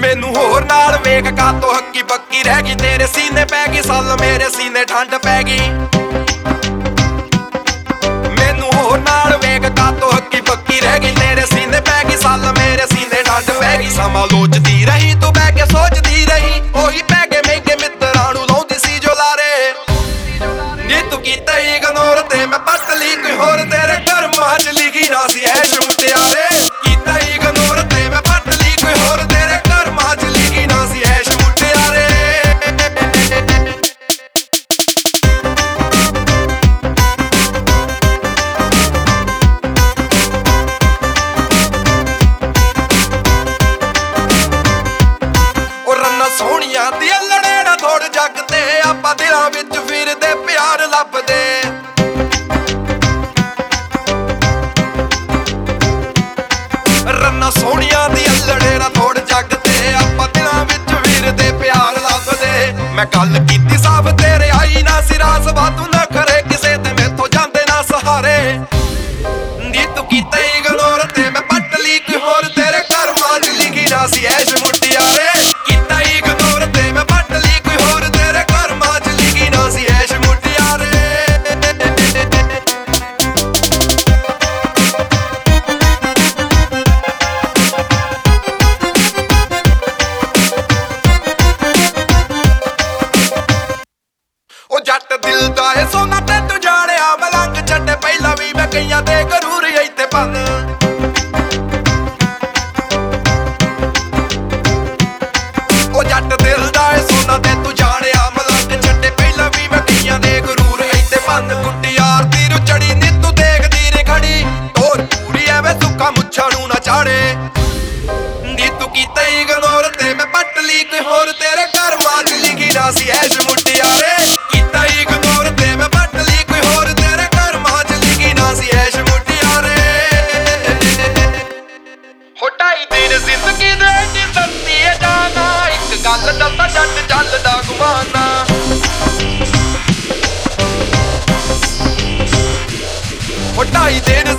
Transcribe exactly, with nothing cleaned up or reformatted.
मैनू होर नाल वेख का तो हक्की पक्की रह गई, तेरे सीने पै गई सल मेरे सीने ठंड पै गई। मैनू होर नाल वेख का तो हक्की पक्की रह गई, तेरे सीने पै गई सल मेरे सीने ठंड पै गई। समा लोचदी रही तू बह के सोचदी रही, ओही पै गए महंगे मित्रां नूं लाउंदी सी जो लारे। नी तू कीता इग्नोर ते मैं पट ली कोई होर, तेरे कर्मां च लिखी ना सी ऐश मुटियारे। कीता इग्नोर ते मैं पट ली कोई होर, तेरे कर्मां च लिखी ना सी ऐश मुटियारे। सोहणिया दी लड़े ना थोड़ जग ते, आपां दिलां विच फिरदे प्यार लभदे। रन्ना सोहणिया दी लड़े ना थोड़ जग ते, आपां दिलां विच फिरदे प्यार लभदे। मैं गल कीती साफ तेरे आई ना सिरास, वाधू ना करे किसे ते मैथों जांदे ना सहारे। नी तू कीता इग्नोर ते मैं पट ली कोई होर, तेरे कर्मां च लिखी ना सी ऐश मुटियारे। जट दिल दा है सोना ते तू जाणिया, मलंग छड्डे पहला भी मैं कईयां दे गरूर इत्थे बन। ओ जट दिल दा है सोना ते तू जाणिया, मलंग छड्डे पहला भी मैं कईयां दे गरूर इत्थे बन। गुड्डी यार दी रुचड़ी नी तू देखदी रे खड़ी, तोर पूरी एवें सुक्का मुच्छां नूं ना चाड़े। नी तू कीता इग्नोर ते मैं पट ली कोई होर, तेरे कर्मां च लिखी ना सी ऐश मुटियारे। जिंदगी दे जिंदगी है जाना, एक गल दस्सां जट चलदा गुमाना। ओ ढाई दिन